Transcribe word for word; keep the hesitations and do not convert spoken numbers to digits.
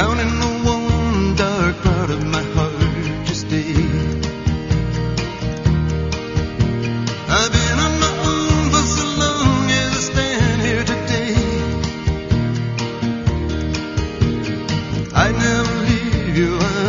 down in the one dark part of my heart you stay. I've been on my own for so long as I stand here today. I'd never leave you.